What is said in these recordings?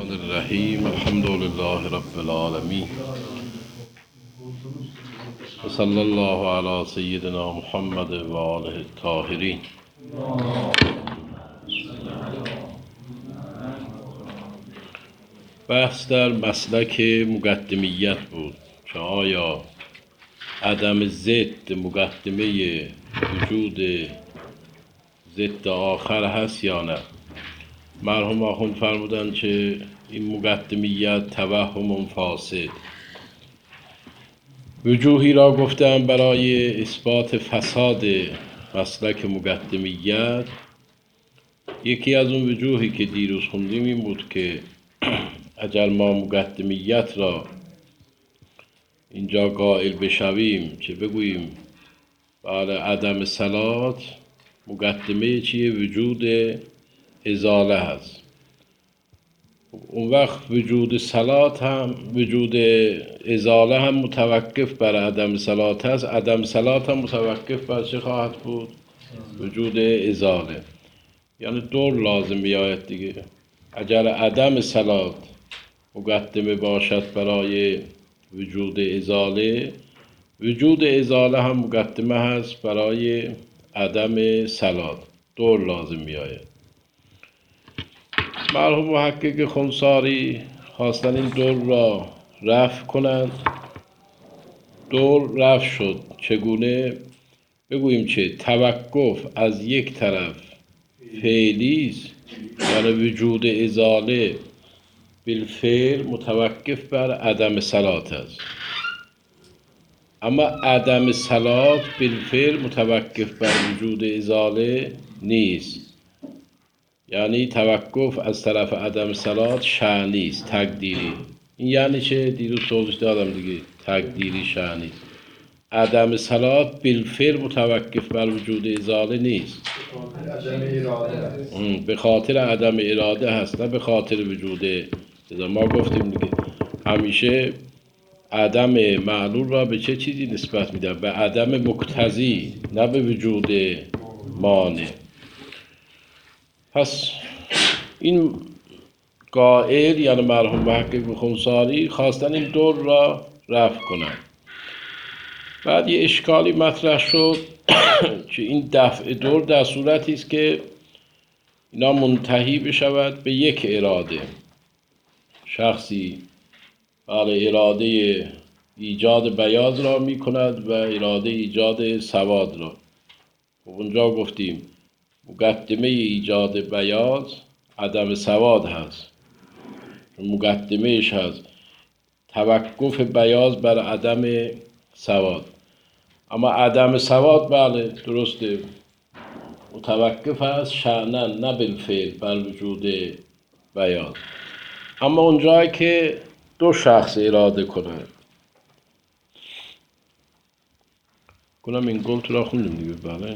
الرحمن الرحیم الحمد لله رب العالمین و صلی الله علی سیدنا محمد و آله الطاهرین. بحث در مسلک مقدمیت بود که آیا عدم ضد مقدمه وجود ضد آخر هست یا نه. مرحوم آخوند فرمودند که این مقدمیت توهم فاسد. وجوهی را گفتم برای اثبات فساد مسلک مقدمیت. یکی از اون وجوهی که دیروز خوندیم این بود که اگر ما مقدمیت را اینجا قائل بشویم که بگوییم برای عدم صلات مقدمه چیه؟ وجود ازاله هست. اون وقت وجود صلات هم وجود ازاله هم متوقف بر عدم صلات هست. عدم صلات هم متوقف بر چه خواهد بود؟ وجود ازاله. یعنی دور لازم بیاید دیگه. اگر عدم صلات مقدمه باشد برای وجود ازاله، وجود ازاله هم مقدمه هست برای عدم صلات. دور لازم بیاید. مرحوم محقق خنثاری خواستن این دور را رفع کنند. دور رفع شد. چگونه؟ بگوییم که توقف از یک طرف فعلی است، یعنی وجود ازاله بالفعل متوقف بر عدم صلات است، اما عدم صلات بالفعل متوقف بر وجود ازاله نیست. یعنی توقف از طرف عدم صلات شأنی است، تقدیری. این یعنی چه؟ دیروز توضیح دادم دیگه. تقدیری شأنی. عدم صلات بالفعل متوقف بر وجود ازاله نیست. به خاطر عدم اراده هست، نه به خاطر وجود ازاله. ما گفتیم دیگه همیشه عدم معلول را به چه چیزی نسبت میدن؟ به عدم مقتضی، نه به وجود مانع. پس این قائل یعنی مرحوم محقق خنثاری خواستن این دور را رفع کنند. بعد یه اشکالی مطرح شد که این دفع دور در صورتی است که اینا منتهی بشود به یک اراده. شخصی اراده ایجاد بیاض را می کند و اراده ایجاد سواد را. اونجا گفتیم مقدمه ایجاد بیاض عدم سواد هست. مقدمهش هست توقف بیاض بر عدم سواد. اما عدم سواد بله درسته متوقف هست شأناً نه بالفعل بر وجود بیاض. اما اونجایی که دو شخص اراده کنند، کنم این گلت را خوندیم دیگه. بله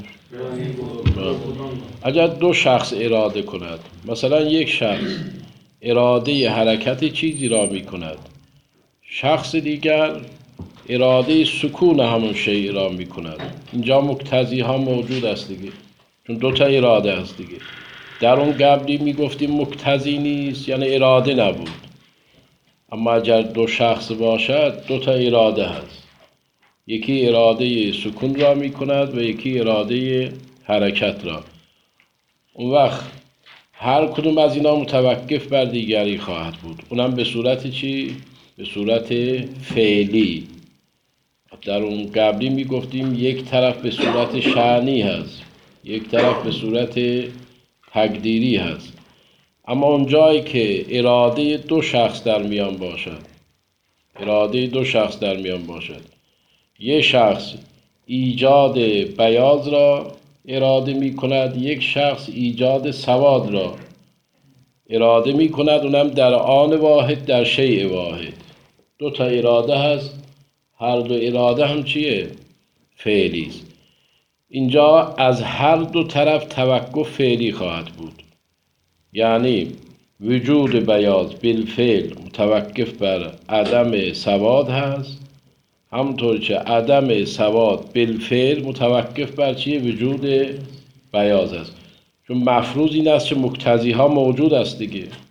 اگر دو شخص اراده کند، مثلا یک شخص اراده حرکت چیزی را می کند، شخص دیگر اراده سکون همون شیء را می کند، اینجا مقتضی ها موجود است دیگه، چون دو تا اراده است دیگه. در اون قبلی می گفتیم مقتضی نیست یعنی اراده نبود. اما اگر دو شخص باشد دو تا اراده هست. یکی اراده سکون را می کند و یکی اراده حرکت را. اون وقت هر کدوم از اینا متوقف بر دیگری خواهد بود. اونم به صورت چی؟ به صورت فعلی. در اون قبلی می گفتیم یک طرف به صورت شأنی هست، یک طرف به صورت تقدیری هست. اما اون جایی که اراده دو شخص در میان باشد، اراده دو شخص در میان باشد، یک شخص ایجاد بیاض را اراده می کند، یک شخص ایجاد سواد را اراده می کند، اونم در آن واحد در شیء واحد. دو تا اراده هست، هر دو اراده هم چیه؟ فعلی است. اینجا از هر دو طرف توقف فعلی خواهد بود. یعنی وجود بیاض بالفعل متوقف بر عدم سواد هست، همونطور که عدم سواد بالفعل متوقف بر چیه؟ وجود بیاض است. چون مفروض این است که مقتضی ها موجود است دیگه.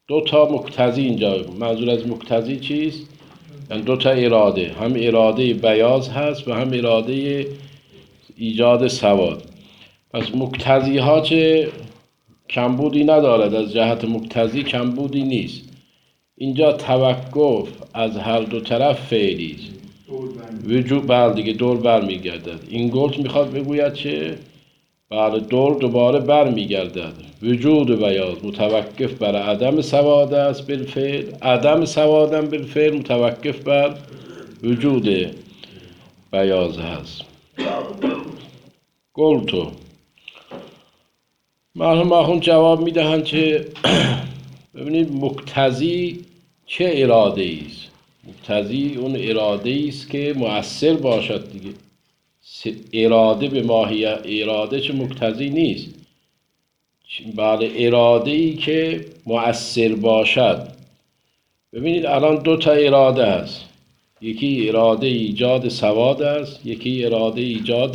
دو تا مقتضی اینجا. منظور از مقتضی چیست؟ یعنی دو تا اراده، هم اراده بیاض هست و هم اراده ایجاد سواد. پس مقتضی ها چه کمبودی ندارد، از جهت مقتضی کمبودی نیست. اینجا توقف از هر دو طرف فعلی است. وجود بر دیگه دور بر میگردد. این گلت میخواد بگوید چه؟ بله، دور دوباره بر میگردد. وجود بیاض متوقف بر عدم سواد است بالفعل، عدم سوادم بالفعل متوقف بر وجود بیاض هست. گلتو مرحوم آخوند جواب میدهند که ببینید مقتضی چه اراده است؟ مقتضی اون اراده است که مؤثر باشد دیگه. اراده به ماهیت اراده چه مقتضی نیست. بله، اراده ای که مؤثر باشد. ببینید الان دو تا اراده است، یکی اراده ایجاد سواد است، یکی اراده ایجاد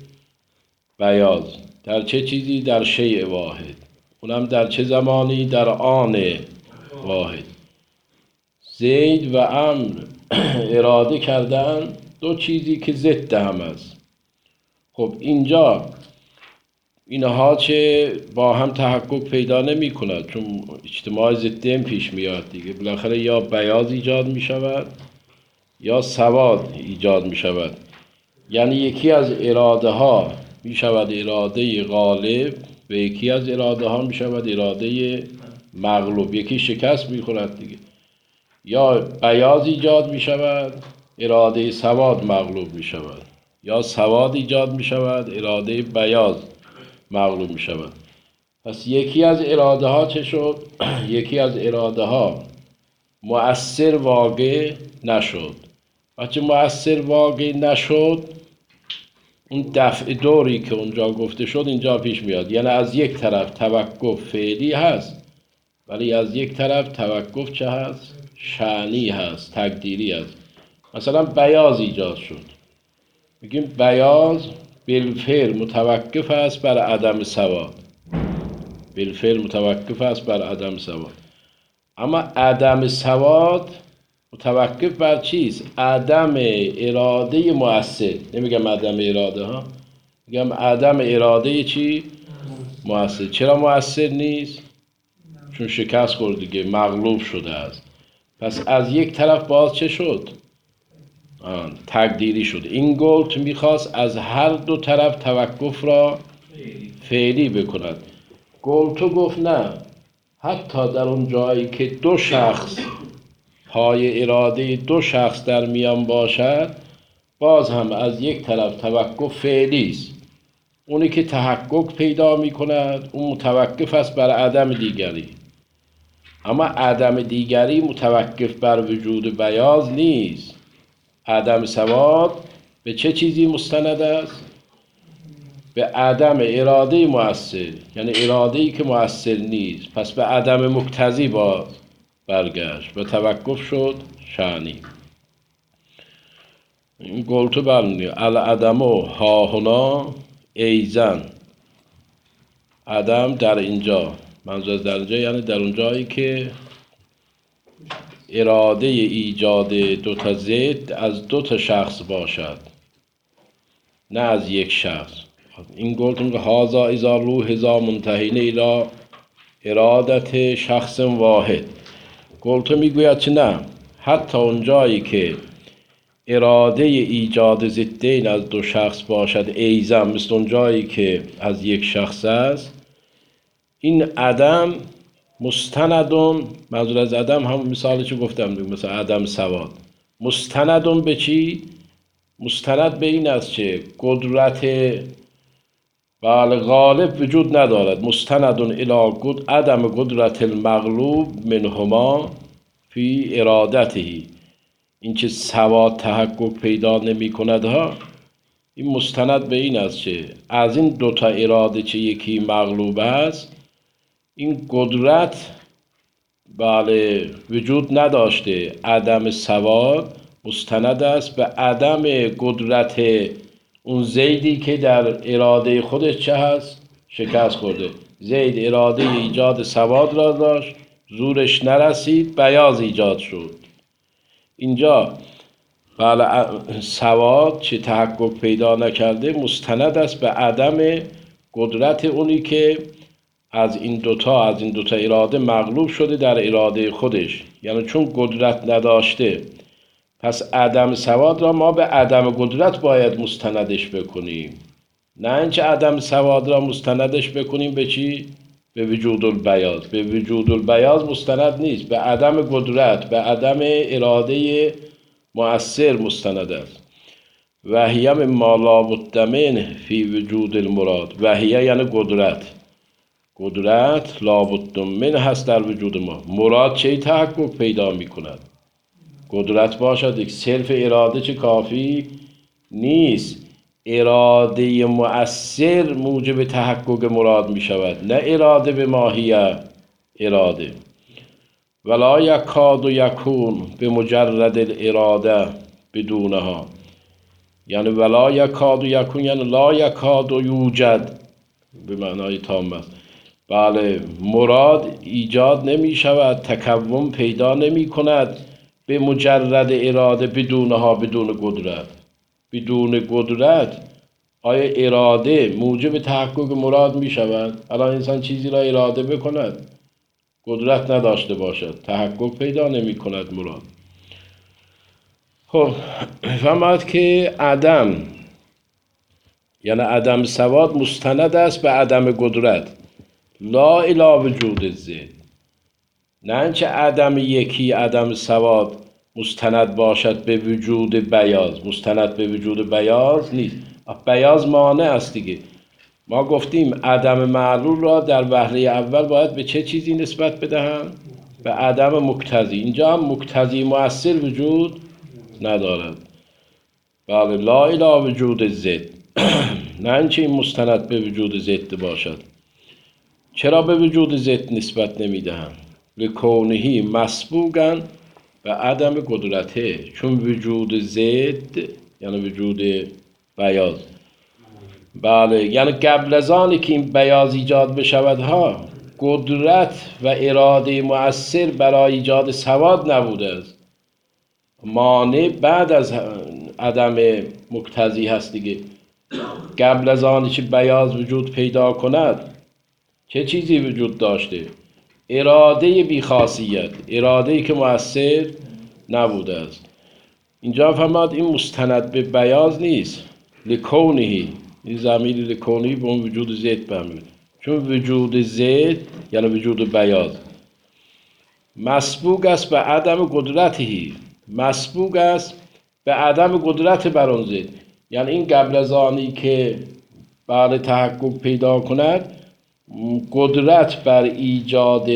بیاض. در چه چیزی؟ در شیء واحد. اونم در چه زمانی؟ در آن واحد. زید و امر اراده کردن دو چیزی که ضد هم است. خب اینجا اینها چه با هم تحقق پیدا نمی کند، چون اجتماع ضدین پیش میاد دیگه. بالاخره یا بیاض ایجاد می شود یا سواد ایجاد می شود. یعنی یکی از اراده ها می شود اراده غالب و یکی از اراده ها می شود اراده مغلوب. یکی شکست می کند دیگه. یا بیاض ایجاد می شود، اراده سواد مغلوب می شود، یا سواد ایجاد می شود، اراده بیاض مغلوب می شود. پس یکی از اراده ها چه شد؟ یکی از اراده ها مؤثر واقع نشد. وقتی مؤثر واقع نشد، اون دفع دوری که اونجا گفته شد اینجا پیش میاد. یعنی از یک طرف توقف فعلی هست، ولی از یک طرف توقف چه هست؟ شأنی هست، تقدیری هست. مثلا بیاض ایجاد شد، میگیم بیاض بالفعل متوقف است بر عدم سواد. بالفعل متوقف است بر عدم سواد. اما عدم سواد متوقف بر چیست؟ عدم اراده مؤثر. نمیگم عدم اراده ها، میگم عدم اراده چی؟ مؤثر. چرا مؤثر نیست؟ چون شکست خورد دیگه، مغلوب شده است. پس از یک طرف باز چه شد؟ تقدیری شد. این گلت میخواست از هر دو طرف توقف را فعلی بکند. گلتو گفت نه، حتی در اون جایی که دو شخص پای اراده دو شخص در میان باشد، باز هم از یک طرف توقف فعلی است. اونی که تحقق پیدا می کند اون متوقف است بر عدم دیگری. اما عدم دیگری متوقف بر وجود بیاض نیست. عدم سواد به چه چیزی مستند است؟ به عدم اراده مؤثر، یعنی اراده‌ای که مؤثر نیست. پس به عدم مقتضی باز برگشت و توقف شد شأنی. این گلتو برمی‌گه العدم ها هنا ایزن. عدم در اینجا، منظور در اینجا یعنی در اون جایی که اراده ایجاد دو تا ضد از دو تا شخص باشد، نه از یک شخص. این گلتون که هازا ازا روح ازا منتهین الى ارادت شخص واحد. گلتون میگوید چه نه، حتی اون جایی که اراده ایجاد ضدین از دو شخص باشد ایزم، مثل اون جایی که از یک شخص است، این عدم مستندون، منظور از عدم هم مثالی چه گفتم، مثلا عدم سواد. مستندون به چی؟ مستند به این است که قدرت غالب وجود ندارد. مستندون الی عدم قدرت المغلوب منهما فی ارادته. این که سواد تحقق پیدا نمی کند ها، این مستند به این است که از این دوتا اراده چه یکی مغلوب است، این قدرت وجود نداشته. عدم سواد مستند است به عدم قدرت اون زیدی که در اراده خودش چه هست؟ شکست خورده. زید اراده ایجاد سواد را داشت، زورش نرسید بیاض ایجاد شد. اینجا بله سواد چه تحقق پیدا نکرده مستند است به عدم قدرت اونی که از این دوتا اراده مغلوب شده در اراده خودش، یعنی چون قدرت نداشته پس عدم سواد را ما به عدم قدرت باید مستندش بکنیم، نه اینکه عدم سواد را مستندش بکنیم به چی؟ به وجود البیاض. به وجود البیاض مستند نیست، به عدم قدرت، به عدم اراده مؤثر مستند است. وحیه مما لا بد منه فی وجود المراد. وحیه یعنی قدرت لا بد منه هست در وجود ما. مراد چه تحقق پیدا می کند؟ قدرت باشد. یک صرف اراده چه کافی نیست، اراده مؤثر موجب تحقق مراد می شود، نه اراده به ماهیه اراده. ولا یکاد یکون به مجرد الاراده بدونها، یعنی ولا یکاد یکون یعنی لا یکاد یوجد به معنای تام است. بله مراد ایجاد نمی شود، تکون پیدا نمی کند به مجرد اراده بدونها، بدون قدرت. بدون قدرت آیا اراده موجب تحقق مراد می شود؟ الان انسان چیزی را اراده بکند قدرت نداشته باشد تحقق پیدا نمی کند مراد. خب فهمد که عدم یعنی عدم سواد مستند است به عدم قدرت، لا الی وجود زد. نه اینکه عدم یکی عدم سواد مستند باشد به وجود بیاض. مستند به وجود بیاض نیست، بیاض مانع است دیگه. ما گفتیم عدم معلول را در وهله اول باید به چه چیزی نسبت بدهم؟ به عدم مقتضی. اینجا هم مقتضی مؤثر وجود ندارد. بله لا الی وجود زد. نه اینکه این مستند به وجود زد باشد. چرا به وجود زد نسبت نمیدهم؟ لکونهی مسبوقاً و عدم قدرته، چون وجود زد یعنی وجود بیاض، بله یعنی قبل از آنی که این بیاض ایجاد بشود ها قدرت و اراده مؤثر برای ایجاد سواد نبوده است. مانع بعد از عدم مقتضی هست دیگه. قبل از آنی که بیاض وجود پیدا کند چه چیزی وجود داشته؟ اراده بیخاصیت، اراده‌ای که مؤثر نبوده است. اینجا فهمد این مستند به بیاض نیست، لکونهی، این ضمیر لکونهی به اون وجود زد بمیره، چون وجود زد یعنی وجود بیاض مسبوق است به عدم قدرتی، مسبوق است به عدم قدرت بر آن زد. یعنی این قبل از آنی که بعد تحقق پیدا کند قدرت بر ایجاد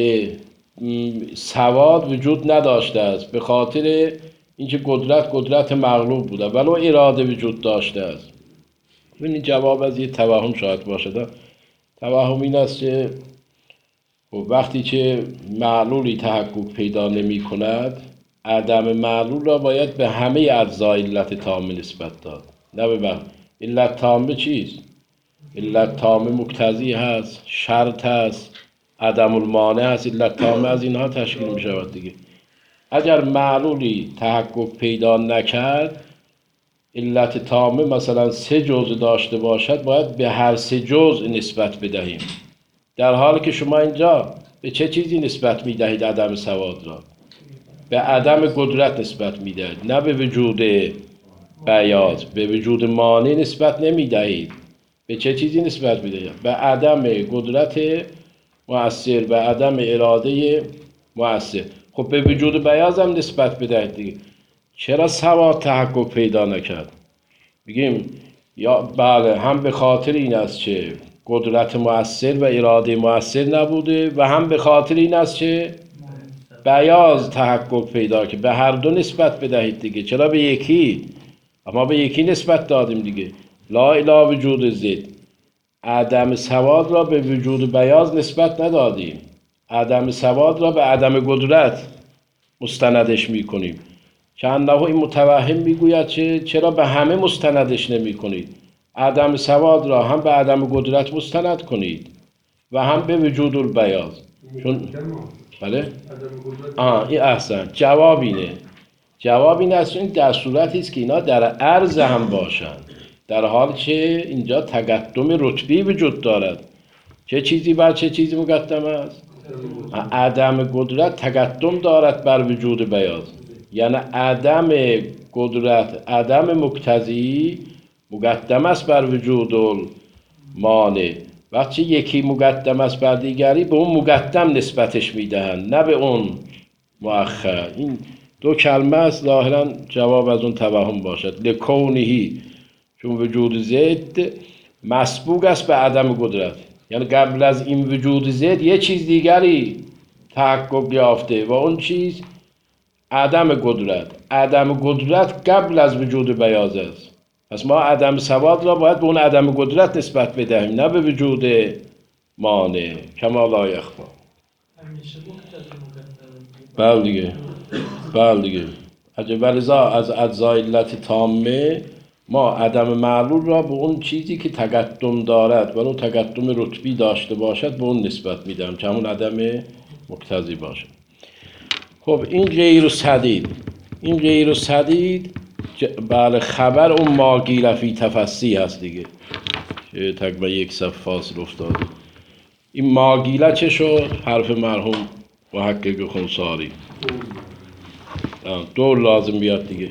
سواد وجود نداشته است، به خاطر اینکه قدرت مغلوب بوده ولو اراده وجود داشته است. این جواب از یه توهم شاید باشد. توهم این است که وقتی که معلولی تحقق پیدا نمی کند عدم معلول را باید به همه اجزای علت تامه نسبت داد، نه به علت تامه چیست؟ علت تامه مقتضی هست، شرط هست، عدم المانع هست. علت تامه از اینها تشکیل می شود دیگه. اگر معلولی تحقق پیدا نکرد علت تامه مثلا 3 جزء داشته باشد باید به هر 3 جزء نسبت بدهیم، در حالی که شما اینجا به چه چیزی نسبت می دهید عدم سواد را؟ به عدم قدرت نسبت می دهید، نه به وجود بیاض. به وجود مانع نسبت نمی دهید. به چه چیزی نسبت میده؟ به عدم قدرت مؤثر، به عدم اراده مؤثر. خب به وجود بیاض هم نسبت بدهید دیگه. چرا سواد تحقق پیدا نکرد؟ بگیم یا بله هم به خاطر این است که قدرت مؤثر و اراده مؤثر نبوده و هم به خاطر این است که بیاض تحقق پیدا که به هر دو نسبت بدهید دیگه. چرا به یکی؟ اما به یکی نسبت دادیم دیگه. لا الی وجود زد. عدم سواد را به وجود بیاض نسبت ندادیم، عدم سواد را به عدم قدرت مستندش میکنیم. چند این متوهم میگوید چرا به همه مستندش نمی کنید؟ عدم سواد را هم به عدم قدرت مستند کنید و هم به وجود البیاض. بله؟ این احسن. جواب این است در صورتی است که اینا در عرض هم باشند، در حال که اینجا تقدم رتبی وجود دارد. چه چیزی بر چه چیزی مقدم است؟ عدم قدرت تقدم دارد بر وجود بیاض، یعنی عدم قدرت، عدم مقتضی مقدم است بر وجود مانع. وقتی یکی مقدم است بر دیگری به اون مقدم نسبتش میدهند، نه به اون مؤخر. این دو کلمه است، ظاهرا جواب از اون توهم باشد. لکونهی، چون وجود ضد مسبوق است به عدم قدرت، یعنی قبل از این وجود ضد یه چیز دیگری تحقق یافته و اون چیز عدم قدرت. عدم قدرت قبل از وجود بیاض است. پس ما عدم سواد را باید به اون عدم قدرت نسبت بدهیم، نه به وجود مانع. کما لا یخفی. بله دیگه، بله دیگه. ولذا از اجزای علت تامه ما عدم معلول را به اون چیزی که تقدم دارد و اون تقدم رتبی داشته باشد به اون نسبت میدم که همون عدم مقتضی باشد. خب این غیر سدید، این غیر سدید بله خبر اون ما قیل فی تفصیل هست دیگه، که تقریبا یک صفحه فاصله افتاده. این ما قیل چه شد؟ حرف مرحوم محقق خنثاری. دور لازم بیاد دیگه.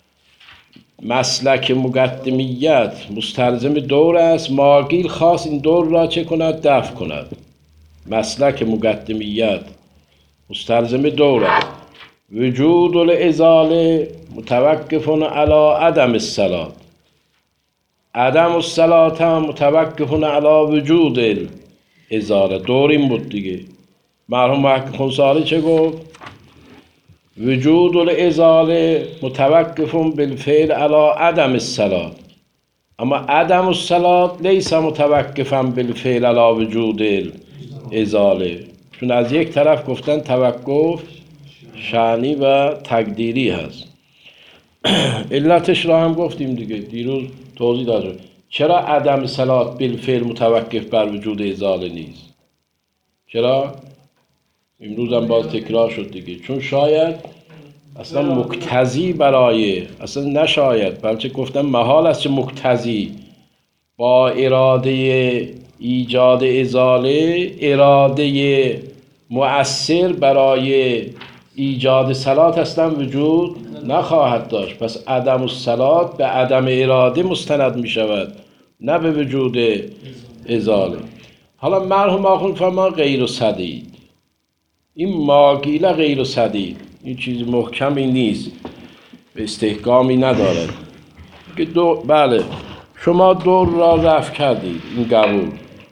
مسلک مقدمیت مستلزم دور است. ما قیل خاص این دور را چه کند؟ دفع کند. مسلک مقدمیت مستلزم دور است. وجود الازاله متوقف علی عدم الصلات. عدم الصلات هم متوقف علی وجود الازاله. دور این بود دیگه. مرحوم محقق خنثاری چه گفت؟ وجود الازاله متوقف بالفعل علی عدم الصلات، اما عدم الصلات لیس متوقفا بالفعل علی وجود الازاله. چون از یک طرف گفتن توقف شأنی و تقدیری هست. علتش را هم گفتیم دیگه، دیروز توضیح دادم. چرا عدم صلات بالفعل متوقف بر وجود ازاله نیست؟ چرا؟ امروز هم باز تکرار شد دیگه. چون شاید اصلا مقتضی برای، اصلا نشاید، بلکه گفتم محال است که مقتضی با اراده ایجاد ازاله اراده مؤثر برای ایجاد صلات اصلا وجود نخواهد داشت. پس عدم الصلات به عدم اراده مستند می شود، نه به وجود ازاله. حالا مرحوم آخوند فرمان غیر سدید. این ماگیله غیر سدید، این چیز محکمی نیست، به استحکامی ندارد. بله شما دور را رفع کردید، این قبول،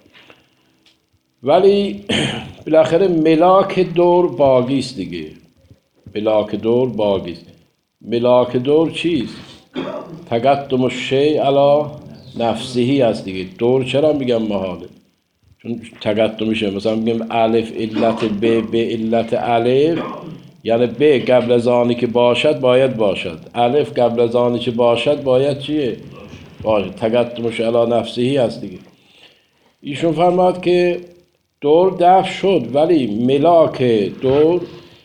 ولی بالاخره ملاک دور باقی است دیگه. ملاک دور باقی است. ملاک دور چیست؟ تقدم الشیء علی نفسه است دیگه. دور چرا میگم محاله؟ چون تقدمشه. مثلا میگم الف علت ب علت الف، یعنی ب قبل از آنی که باشد باید باشد، الف قبل از آنی که باشد باید چیه؟ باشه. تقدمش علی نفسه است دیگه. ایشون فرماد که دور دفع شد، ولی ملاک دور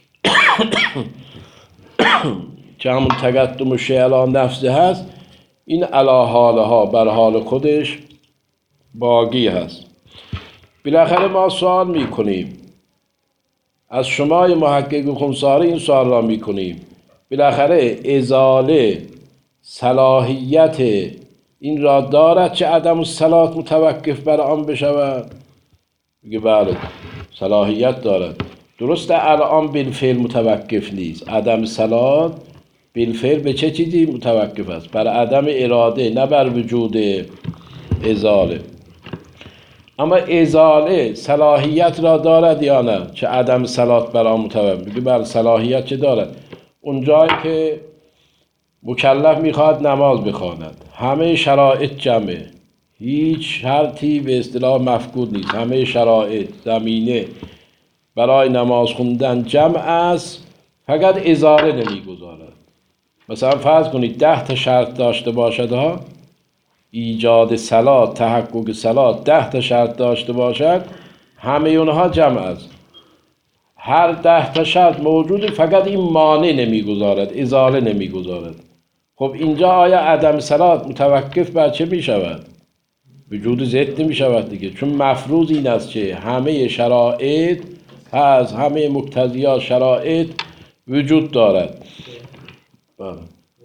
که همون تقدم شیء علی نفسه هست، این علی حالها، بر حال خودش باقی هست. بالاخره ما سوال میکنیم از شما محقق خنثاری، این سوال را میکنیم بالاخره ازاله صلاحیت این را دارد چه عدم الصلات متوقف بر آن بشود؟ میگه بله صلاحیت دارد. درسته الان بالفعل متوقف نیست. عدم صلات بالفعل به چه چیزی متوقف است؟ بر عدم اراده، نه بر وجود ازاله. اما ازاله صلاحیت را دارد یا نه چه عدم صلات بر آن متوقف؟ میگه بله صلاحیت چه دارد؟ اونجایی که مکلف میخواد نماز بخواند، همه شرایط جمعه، هیچ شرطی به اصطلاح مفقود نیست، همه شرایط زمینه برای نماز خوندن جمع است، فقط ازاله نمیگذارد. مثلا فرض کنید 10 تا شرط داشته باشد ها، ایجاد صلات، تحقق صلات 10 تا شرط داشته باشد، همه اونها جمع است. هر 10 تا شرط موجوده، فقط این مانع نمیگذارد، ازاله نمیگذارد. خب اینجا آیا عدم صلات متوقف بر چه می شود؟ وجود ضد می شود دیگه، چون مفروض این است که همه شرایط از همه مقتضیات شرایط وجود دارد. بله.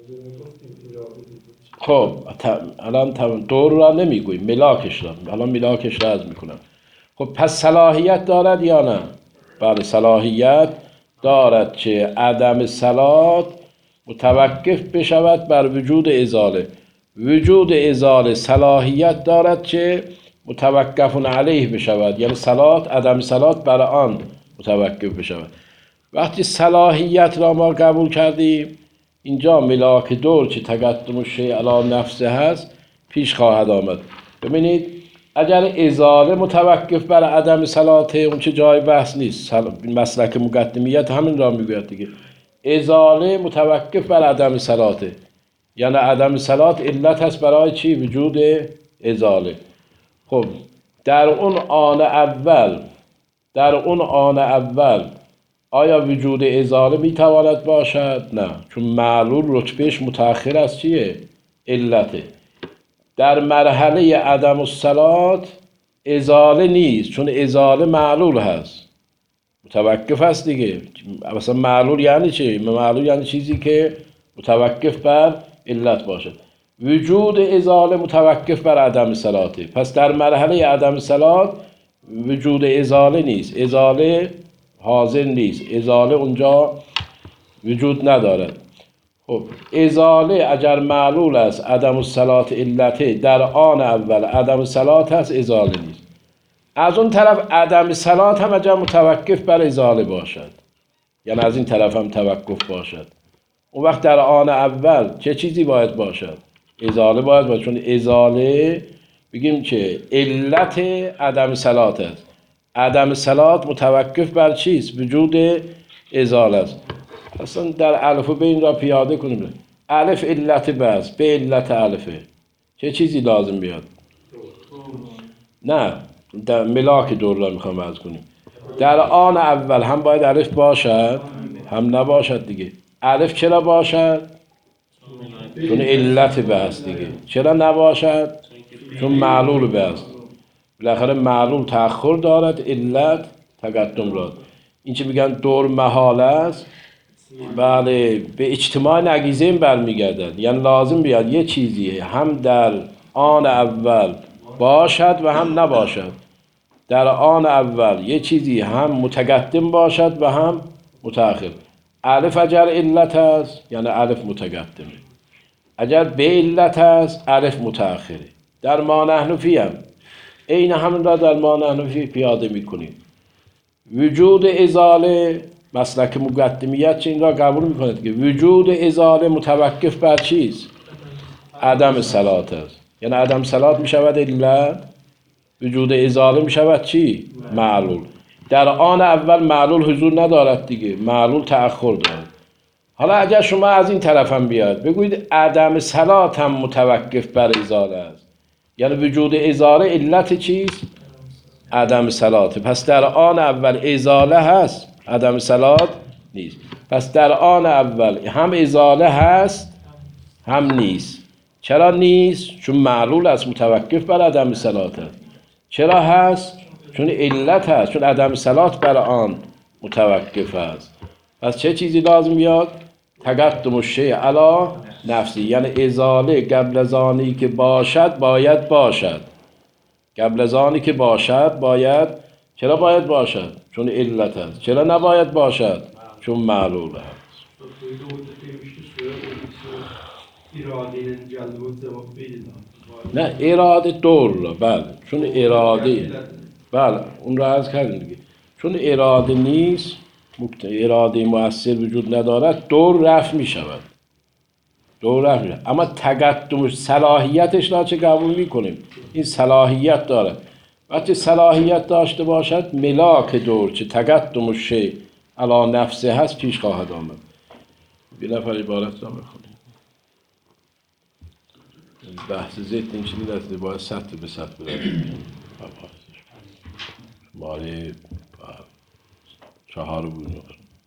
خب الان دور را نمیگویم، ملاکش را، الان ملاکش را از میکنم. خب پس صلاحیت دارد یا نه؟ بله صلاحیت دارد که عدم صلات متوقف بشود بر وجود ازاله. وجود ازاله صلاحیت دارد که متوقف علیه بشود، یعنی صلات عدم صلات بر آن متوقف بشود. وقتی صلاحیت را ما قبول کردیم، اینجا ملاک دور که تقدم شیء علی نفسه هست پیش خواهد آمد. ببینید اگر ازاله متوقف بر عدم صلاته، اون چه جای بحث نیست، مسلک مقدمیت همین را میگوید دیگه. ازاله متوقف بر عدم صلاته، یعنی عدم صلات علت هست برای چی؟ وجود ازاله. خب در اون آن اول آیا وجود ازاله میتواند باشد؟ نه، چون معلول رتبهش متأخر از چیه؟ علته. در مرحله عدم الصلات ازاله نیست، چون ازاله معلول هست، متوقف هست دیگه. مثلا معلول یعنی چی؟ معلول یعنی چیزی که متوقف بر علت باشد. وجود ازاله متوقف بر عدم صلاته، پس در مرحله عدم صلات وجود ازاله نیست، ازاله حاضر نیست، ازاله اونجا وجود ندارد. خب ازاله اگر معلول است، عدم الصلات علته، در آن اول عدم صلات هست، ازاله نیست. از اون طرف عدم صلات هم اگر متوقف بر ازاله باشد، یعنی از این طرف هم توقف باشد، اون وقت در آن اول چه چیزی باید باشد؟ ازاله باید باشد، چون ازاله بگیم که علت عدم صلات است. عدم صلات متوقف بر چیست؟ وجود ازاله است. اصلا در الف و ب این را پیاده کنیم. الف علت بس، به علت الفه، چه چیزی لازم بیاد؟ نه، در ملاک دور را میخوام عرض کنیم. در آن اول هم باید الف باشد هم نباشد دیگه. الف چرا باشد؟ چون علت بس دیگه. چرا نباشد؟ چون معلول بس. بالاخره معلول تأخر دارد، علت تقدم دارد. این چه میگن دور محال است. بله، به اجتماع نقیضین برمیگردد، یعنی لازم بیاد یه چیزی هم در آن اول باشد و هم نباشد. در آن اول یه چیزی هم متقدم باشد و هم متأخر. الف اگر علت است یعنی الف متقدمه، اگر به علت است الف متأخره. در ما نحن فی هم عین همین را در ما نحن فی پیاده میکنیم. وجود ازاله مسلک مقدمیت چه این را قبول میکنه که وجود ازاله متوقف بر چیست؟ عدم صلات است، یعنی عدم صلات میشود علت، وجود ازاله میشود چی؟ معلول. در آن اول معلول حضور ندارد دیگه، معلول تأخر دارد. حالا اگر شما از این طرف هم بیاد بگویید عدم صلات هم متوقف بر ازاله است، یعنی وجود ازاله علت چیست؟ عدم صلاته. پس در آن اول ازاله هست، عدم صلات نیست. پس در آن اول هم ازاله هست هم نیست. چرا نیست؟ چون معلول است، متوقف بر عدم صلات است. چرا هست؟ چون علت هست، چون عدم صلات بر آن متوقف است. پس چه چیزی لازم بیاد؟ تقدم الشیء علی نفسی، یعنی ازاله قبل از آنی که باشد باید باشد. قبل از آنی که باشد باید، چرا باید باشد؟ چون علت است. چرا نباید باشد؟ چون معلول است. نه اراده دور را، بله، چون اراده، بله اون را عرض کردیم دیگه، چون اراده نیست، اراده مؤثر وجود ندارد، دور رفع می شود، دور رفع می شود. اما تقدم صلاحیتش را چه قبول می کنیم؟ این صلاحیت دارد. وقتی صلاحیت داشته باشد ملاک دور چه تقدم الشیء علی نفسه هست پیش خواهد آمد. یه نفر عبارت را بخونیم. بحث ضد این چیزی دسته باید سطح به سطح برد. مالی 4 بود.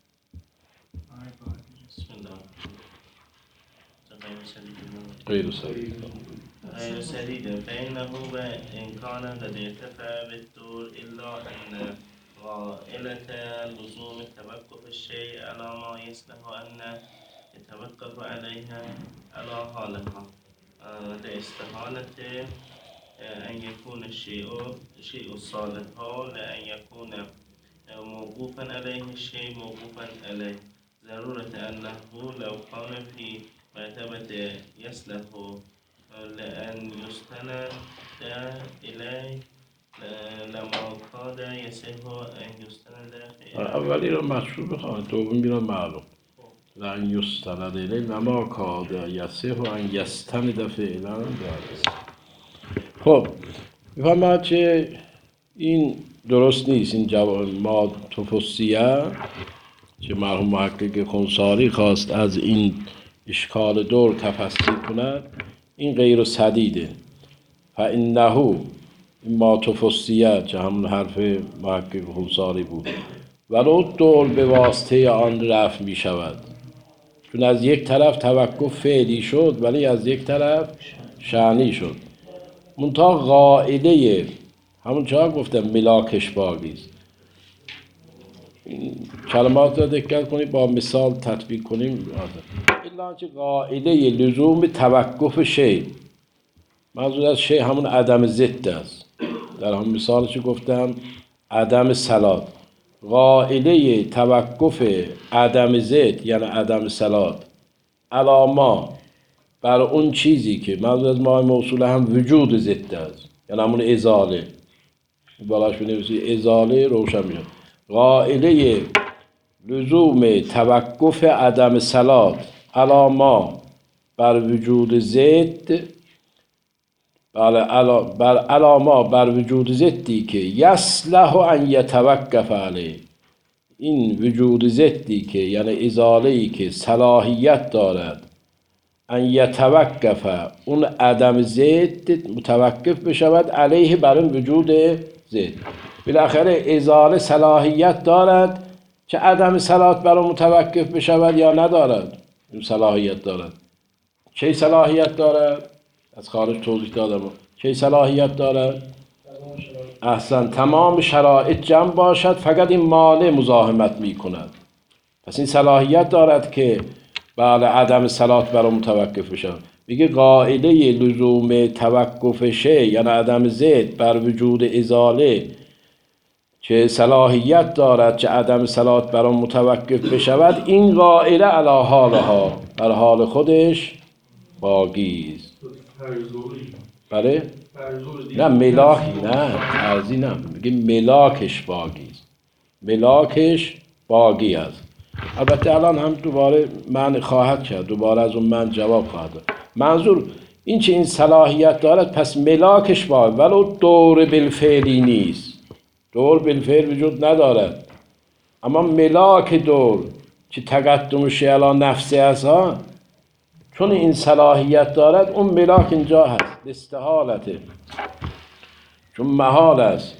غير سديد غير سديد فإنه وإن كان قد ارتفع بالطول إلا أن غائلة لزوم توقف الشيء على ما يصلح أن يتوقف عليها على حالها لاستحالة أن يكون الشيء صالحا لأن يكون موقوفا عليه الشيء موقوفا عليه ضرورة أنه لو كان في مرتبة يصلح لأن يستند إليه لما كاد يصح أن يستند إليه. اولی رو مشروع بخواهد، دوم بیرون معلوم. لأن يستند إليه لما كاد يصح أن يستند فعلا دارد. خب میفهمد که این درست نیست. این جواب ما توفسیه که مرحوم محقق خنثاری خواست از این اشکال دور تفسیر کند، این غیر سدیده. فانه این ما توفسیه که همون حرف محقق خنثاری بود، ولو دور به واسطه آن رفع می شود، چون از یک طرف توقف فعلی شد ولی از یک طرف شأنی شد. منتها قاعده همون چه گفتم ملاکش باقی است. کلمات را دقت کنید، با مثال تطبیق کنیم. الا که قاعده لزوم توقف شی، منظور از شی همون عدم ضد است. در همون مثالش گفتم عدم صلات. قاعده توقف عدم ضد یعنی عدم صلات علامه بر اون چیزی که منظور از ما موصول هم وجود ضد است، یعنی همون ازاله. بالاش بنویسی ازاله روشن میشه. قاعده لزوم توقف عدم صلات علامه بر وجود ضد، بر علامه بر وجود ضدی که یصلح ان یتوقف علیه. این وجود ضدی که یعنی ازاله‌ای که صلاحیت دارد ان یتوقف اون عدم ضد متوقف بشود علیه بر اون وجود ضد. بالاخره ازاله صلاحیت دارد که عدم صلات بر اون متوقف بشود یا ندارد؟ این صلاحیت دارد. چه صلاحیت دارد؟ از خارج توضیح دادم. چه صلاحیت دارد؟ احسن، تمام شرایط جمع باشد فقط این مانع مزاحمت می کند. پس این صلاحیت دارد که بله عدم صلات بر متوقف بشود. میگه قاعده لزوم توقف شی یعنی عدم ضد بر وجود ازاله که صلاحیت دارد که عدم صلات بر متوقف بشود، این قاعده علی حالها بر حال خودش باقی است. بله؟ نه ملاکی، نه ترزی نه، میگه ملاکش باقی است. ملاکش باقی است. البته الان هم دوباره من خواهد کرد، دوباره از اون من جواب خواهد داد. منظور این چه این صلاحیت دارد پس ملاکش باقی، ولو دور بالفعلی نیست. دور بالفعل وجود ندارد، اما ملاک دور که تقدمش علی نفسه است ها، چون این صلاحیت دارد اون ملاک اینجا هست. استحالته، چون محال است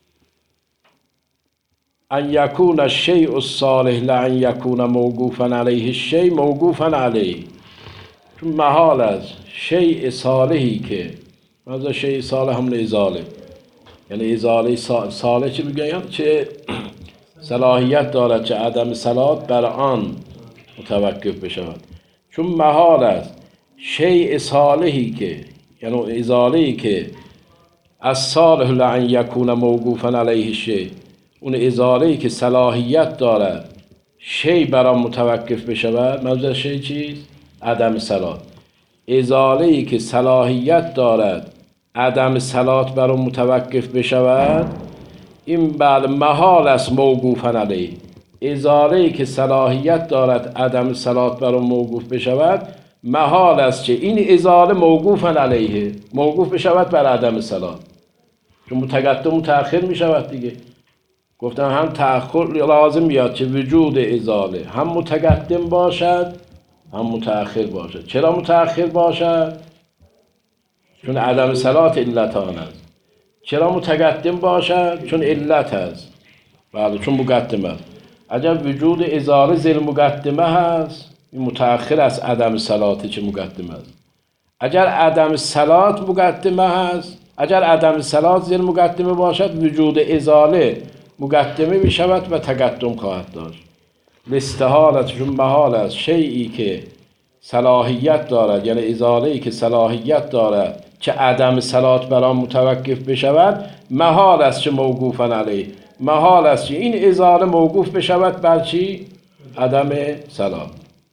ان یکون الشیء الصالح لان یکون موقوفا علیه الشیء موقوفا علیه. چون محال است شیء صالحی که مثلا شیء صالح همون ازاله، یعنی ازاله صالح چی میگن؟ چه صلاحیت دارد چه عدم صلات بر آن متوقف بشود. چون محال است شیء صالحی که یعنی ازاله‌ای که از صالح لان یکون موقوفا علیه الشیء، اون ازاله‌ای که صلاحیت دارد شی بر آن متوقف بشود. منظور شی چیست؟ عدم صلات. ازاله‌ای که صلاحیت دارد عدم صلات بر آن متوقف بشود، این بعد محال است موقوفا علیه. ازاله‌ای که صلاحیت دارد عدم صلات بر آن موقوف بشود، محال است که این ازاله موقوفا علیه موقوف بشود بر عدم صلات، چون متقدم و تأخیر می شود دیگه. گفتم هم تأخیر لازم بیاد که وجود ازاله هم متقدم باشد هم متأخر باشد. چرا متأخر باشد؟ چون عدم صلات علت آن است. چرا متقدم باشد؟ چون علت است. بله چون مقدم است. اگر وجود ازاله زیر مقدمه هست این متأخر از عدم صلات چه مقدمه است. اگر عدم صلات مقدمه هست، اگر عدم صلات زیر مقدمه باشد وجود ازاله مقدمه می شود و تقدم خواهد داشت. لاستحالتشون محال است شیئی که صلاحیت دارد، یعنی ازاله‌ای که صلاحیت دارد که عدم صلات بر آن متوقف بشود، محال است چه موقوفاً علیه، محال است که این ازاله موقوف بشود بر چی؟ عدم صلات.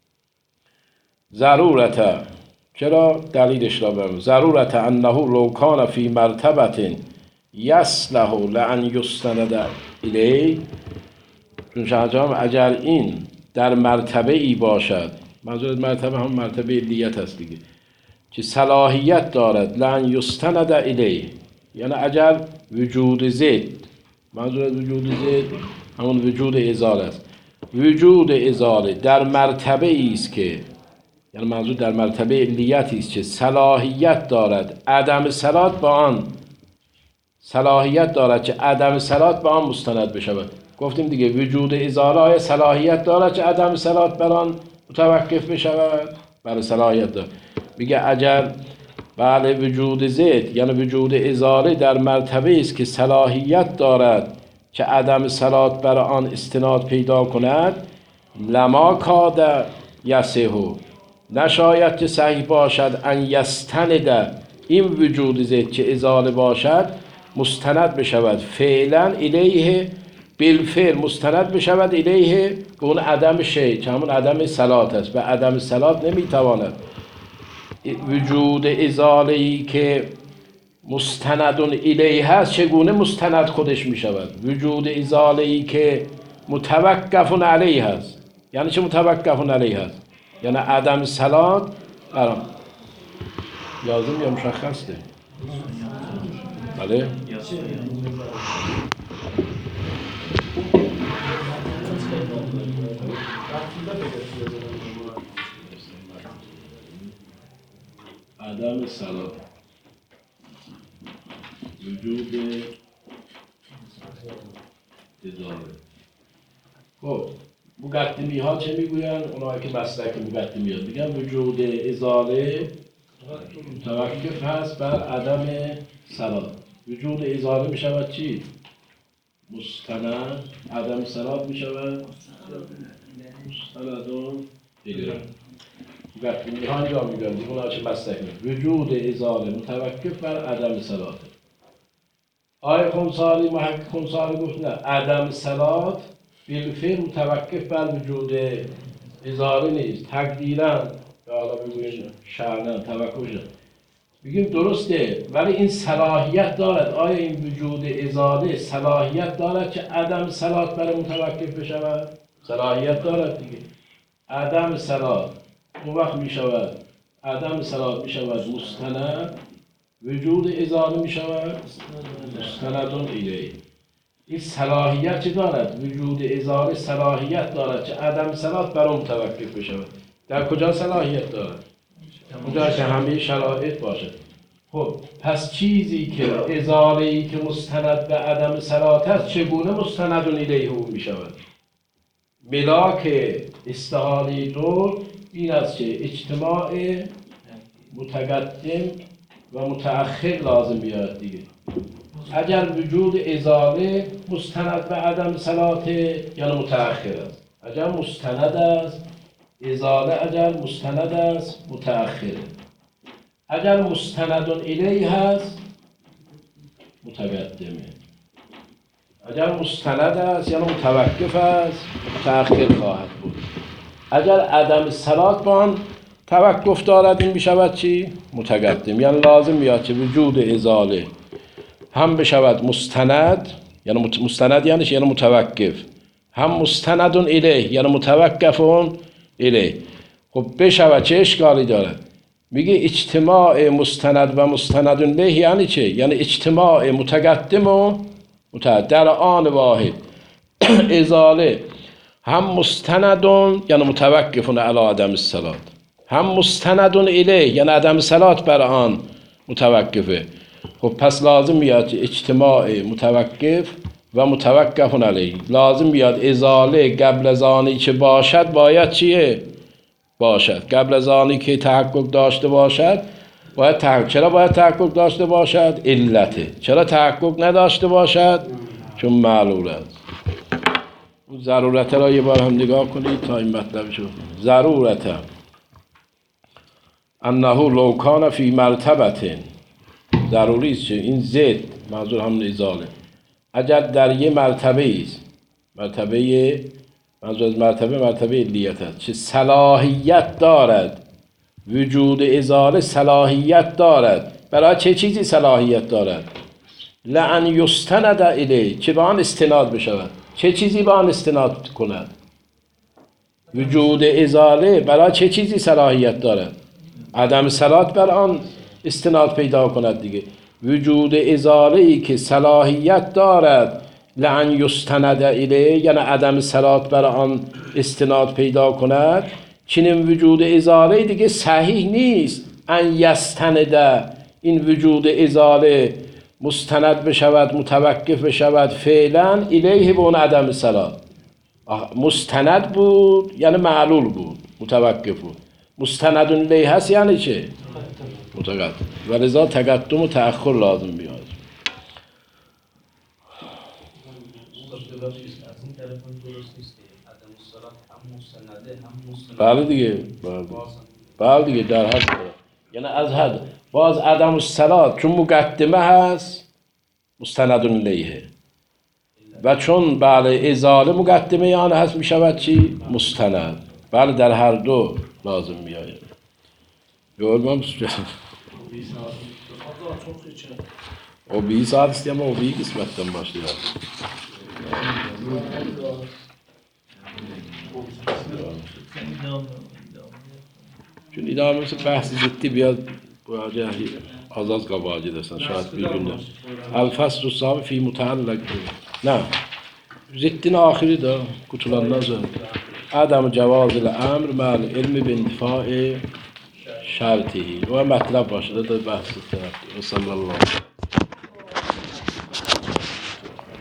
ضرورت، چرا؟ دلیلش را بگم. ضرورت انه لو کان فی مرتبه یصلح لان یستند الیه، چون شهرجام اگر این در مرتبه ای باشد، منظور مرتبه هم مرتبه علیت هست دیگه، که صلاحیت دارد لان یستند الیه، یعنی اگر وجود زد، منظور وجود زد همون وجود ازاله است، وجود ازاله در مرتبه ای است که، یعنی منظور در مرتبه علیتی است که صلاحیت دارد عدم صلات با آن، صلاحیت دارد که عدم صلات با آن مستند بشود. گفتیم دیگه وجود ازاله آیا صلاحیت دارد که عدم صلات بر آن متوقف بشود؟ بله صلاحیت دارد. میگه اگر بله وجود زد یعنی وجود ازاله در مرتبه است که صلاحیت دارد که عدم صلات بر آن استناد پیدا کند، لما کاد یصح، نشاید که صحیح باشد ان یستند، این وجود زد که ازاله باشد مستند بشود فعلا الیه، بالفعل مستند بشود الیه به اون عدم شی که همون عدم صلات است. و عدم صلات نمیتواند وجود ازاله‌ای که مستند الیه هست چگونه مستند خودش میشود؟ وجود ازاله‌ای که متوقف علیه هست، یعنی چه متوقف علیه هست؟ یعنی عدم صلات برام لازم یا مشخصه؟ بله؟ عدم صلات وجود ازاله. خب مقدمی ها چه میگوین؟ اونایی که مسلک مقدمی ها میگن وجود ازاله متوقف هست بر عدم صلات. وجود ازاله میشود چی؟ مستند. عدم صلات میشود مستندون دیگه. مقدمی ها اینجا میگن دیگه اونایی که مسلک میگن وجود ازاله متوقف بر عدم صلات. آقای خمساری محقق خمساری گفت نه، عدم صلات بالفعل متوقف بر وجود ازاله نیست، تقدیراً یا حالا بگوییم شرعاً توقف. بگیم درسته، ولی این صلاحیت دارد. آیا این وجود ازاله صلاحیت دارد که عدم صلات بر متوقف بشود؟ صلاحیت دارد دیگه. عدم صلات اون وقت می شود، عدم صلات می شود مستند، وجود ازاله می شود مستندون الیه. این صلاحیت چه دارد؟ وجود ازاله صلاحیت دارد که عدم صلات بر اون متوقف بشود. در کجا صلاحیت دارد؟ اونجا که همه شرایط باشد. خب پس چیزی که ازاله‌ای که مستند به عدم صلات است چگونه مستندون الیه او می شود؟ ملاک استحاله دور این است که اجتماع متقدم و متأخر لازم بیاد دیگه. اگر وجود ازاله مستند به عدم صلات یعنی متأخر است. اگر مستند است ازاله، اگر مستند است متأخر. اگر مستندون الیه هست متقدمه. اگر مستند است یعنی متوقف است متأخر خواهد بود. اگر عدم صلات با آن توقف دارد این میشود چی؟ متقدم. یعنی لازم میاد که وجود ازاله هم بشود مستند، یعنی مستند یعنی متوقف، هم مستندون الیه یعنی متوقفون الیه. خب بشود چه اشکالی دارد؟ میگه اجتماع مستند و مستندون الیه یعنی چه؟ یعنی اجتماع متقدم و متأخر در آن واحد. ازاله هم مستندون یعنی متوقفون علی عدم الصلات، هم مستندون الیه یعنی عدم صلات بر آن متوقفه. خب پس لازم میاد اجتماع متوقف و متوقف علیه. لازم بیاد ازاله قبل از آنی که باشد باید چیه؟ باشد. قبل از آنی که تحقق داشته باشد باید چرا باید تحقق داشته باشد؟ علته. چرا تحقق نداشته باشد؟ چون معلول است. اون ضرورت را یه بار هم نگاه کنید تا این مطلب شد. ضرورت انه لو کان فی مرتبه، ضروری است این زد منظور هم ازاله، اگر در یه مرتبه است، مرتبه منظور از مرتبه علیت است، چه صلاحیت دارد، وجود ازاله صلاحیت دارد. برای چه چیزی صلاحیت دارد؟ لأن یستند الیه، چه به آن استناد بشود. چه چیزی به آن استناد کند؟ وجود ازاله برای چه چیزی صلاحیت دارد؟ عدم صلات بر آن استناد پیدا کند دیگه. وجود ازاله ای که صلاحیت دارد لعن یستند الیه، یعنی عدم صلات بر آن استناد پیدا کند. چنین وجود ازاله دیگه صحیح نیست ان یستنده، این وجود ازاله مستند بشود، متوقف بشود فعلا الیه به اون عدم صلات. مستند بود یعنی معلول بود، متوقف بود. مستند الیه هست یعنی چه؟ متقدم. و لذا تقدم و تأخر لازم بیاد. بله دیگه، بله دیگه در حد یعنی از حد باز عدم الصلات چون مقدمه هست مستند الیه، و چون بله ازاله مقدمه یعنی هست میشود چی؟ مستند. بله در هر دو لازم بیاید. Görmem istiyorum. O bir saat istiyor ama o bir kısmetten başlıyor. Çünkü idamesi bahsiz etti biraz böyle az az kabahat edersen şayet bir günde. El faslu sabi fi mutallak. Ne? Zittin ahiri de kutulandan sonra. Adam cevaz ile emr mal ilmi bin difai şartihi. O mətləb başında da bəhs etdik. Sallallahu aleyhi ve sellem.